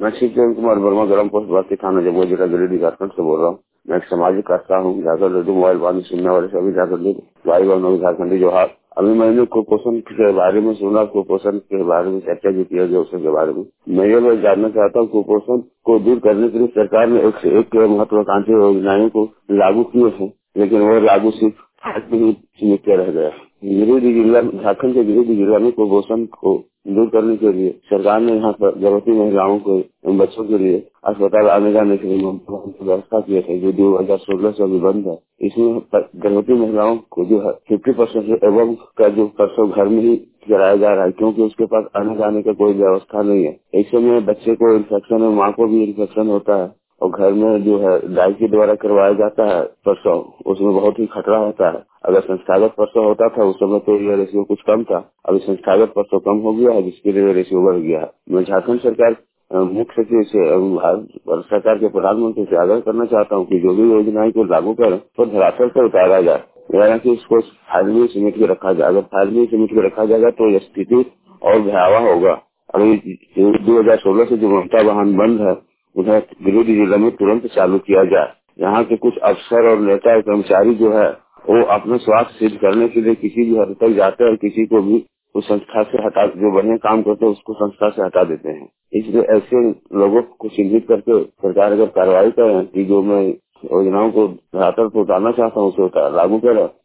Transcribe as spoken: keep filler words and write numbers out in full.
मैं श्री किरण कुमार वर्मा, ग्राम पोस्ट बास्ती, थाना जबुआ, जिला गिरिडीह, झारखंड से बोल रहा हूँ। मैं एक सामाजिक कार्यकर्ता हूँ। झारखंड रेडियो मोबाइल वाणी सुनने वाले सभी झारखंडी भाई बहनों, झारखंडी जोहार। अभी मैंने कुपोषण के बारे में सुना, कुपोषण के बारे में चर्चा जो किया गया उसके बारे में मैं ये मैं जानना चाहता हूँ। कुपोषण को दूर करने के लिए सरकार ने एक से एक महत्वाकांक्षी योजनाओं को लागू किए हैं, लेकिन वो लागू सिर्फ आज में ही सीमित रह गया। गिरिडीह जिला, झारखंड के गिरिडीह जिला में कुपोषण को दूर करने के लिए सरकार ने यहाँ पर गर्भवती महिलाओं को एवं बच्चों के लिए अस्पताल आने जाने के लिए व्यवस्था किए थे, जो दो हजार सोलह से अभी बंद है। इसमें गर्भवती महिलाओं को जो है फिफ्टी परसेंट एवं का जो प्रसव घर में ही कराया जा रहा है, क्योंकि उसके पास आने जाने का कोई व्यवस्था नहीं है। ऐसे में बच्चे को इन्फेक्शन और माँ को भी इन्फेक्शन होता है, और घर में जो है दाई के द्वारा करवाया जाता है प्रसव, उसमें बहुत ही खतरा होता है। अगर संस्थागत प्रसव होता था उस समय तो ये रेशियो कुछ कम था, अभी संस्थागत प्रसव कम हो गया है, जिसके लिए रेशियो बढ़ गया है। मैं झारखंड सरकार मुख्य सचिव से एवं भारत सरकार के प्रधानमंत्री से आग्रह करना चाहता हूँ कि जो भी योजनाएं को लागू करें तो धरातल पर उतारा जाए, यानी कि इसको फाइल में समेट के रखा जाए। अगर फाइल में समेट के रखा जाएगा तो यह स्थिति और भयावह होगा। अभी दो हजार सोलह से जो ममता वाहन बंद है उन्हें गिरिडीह जिला में तुरंत चालू किया जाए। यहाँ के कुछ अफसर और नेता कर्मचारी जो है वो अपने स्वार्थ सिद्ध करने के लिए किसी भी हद तक जाते हैं और किसी को भी उस संस्था से हटा, जो बढ़िया काम करते हैं उसको संस्था से हटा देते हैं। इसलिए ऐसे लोगों को चिन्हित करके सरकार अगर कार्रवाई करें कि जो मैं योजनाओं को धरातल पर उतारना चाहता हूँ उसे लागू करें,